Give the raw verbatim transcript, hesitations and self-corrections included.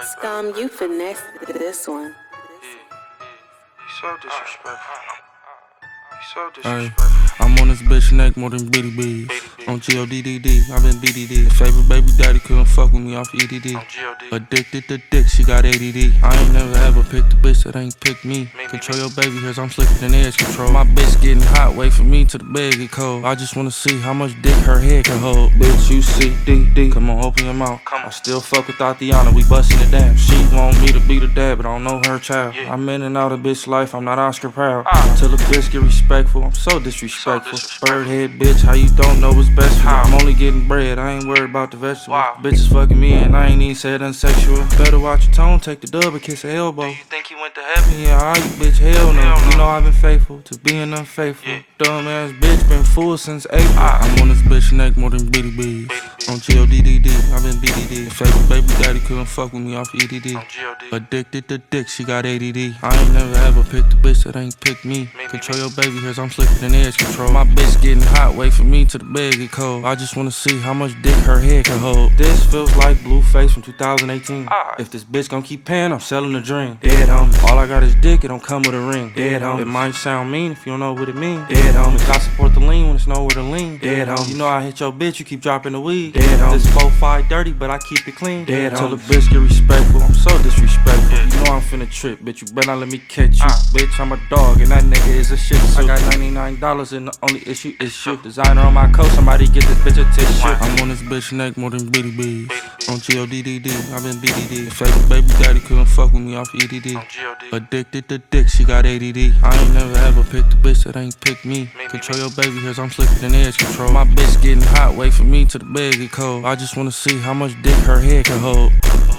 Scum, you finessed this one. So disrespectful. So Ay, disrespectful. I'm on this bitch neck more than bitty bees. On G O D D D, I've been B D D. Favorite baby daddy couldn't fuck with me off E D D. On G O D. Addicted to dick, she got A D D. I ain't never ever picked a bitch that ain't picked me. Control your baby hairs, I'm slicker than edge control. My bitch getting hot, wait for me till the bed get cold. I just wanna see how much dick her head can hold. Bitch, you see D D, come on, open your mouth. Come on. I still fuck with Tatiana, we bustin' it down. She want me to be the dad, but I don't know her child. Yeah. I'm in and out of bitch life, I'm not Oscar proud. Ah. Till a bitch get respectful, I'm so disrespectful. So disrespectful. Birdhead bitch, how you don't know what's best for you? How? I'm only getting bread, I ain't worried about the vegetables. Wow. Bitches fucking me and I ain't even said nothing sexual. Better watch your tone, take the dub and kiss her elbow. Do you think he went to heaven? Yeah, alright, bitch, hell no. Hell no. You know I've been faithful to being unfaithful. Yeah. Dumb ass bitch, been fool since April. Ah. I'm on this bitch neck more than bitty bees. Bitty bees. On G O D D D, I've been B D D. Favorite baby daddy couldn't fuck with me off E D D. On G O D. Addicted to dick, she got A D D. I ain't never ever picked a bitch that ain't picked me. Me, me, Control me. your baby hairs, I'm slicker than edge control. My bitch getting hot, wait for me till the bed get cold. I just wanna see how much dick her head can hold. This feels like Blueface from two thousand eighteen. Ah. If this bitch gon' keep paying, I'm selling a dream. Dead homie. All I got is dick, it don't come with a ring. Dead homie. It might sound mean if you don't know what it mean. Dead homie. I support the lean when it's nowhere to lean. Dead homie. You know I hit your bitch, you keep dropping the weed. Dead homie. This four five dirty, but I keep it clean. Dead homie. Till the bitch get respectful, I'm so disrespectful. Yeah. You know I'm finna trip, bitch, you better not let me catch you. Ah. Bitch, I'm a dog and that nigga is a shit suit. I got ninety-nine dollars and the only issue is shoot. Designer on my coat, somebody get this bitch a tissue. Wow. I'm on this bitch neck more than bitty bees. Bitty bees. On G O D D D, I've been B D D. Favorite baby daddy couldn't fuck with me off E D D. On G O D. Addicted to dick, she got A D D. I ain't never ever picked a bitch that ain't picked me. Me, me, Control me. your baby hairs, I'm slicker than edge control. My bitch getting hot, wait for me till the bed get cold. I just wanna see how much dick her head can hold.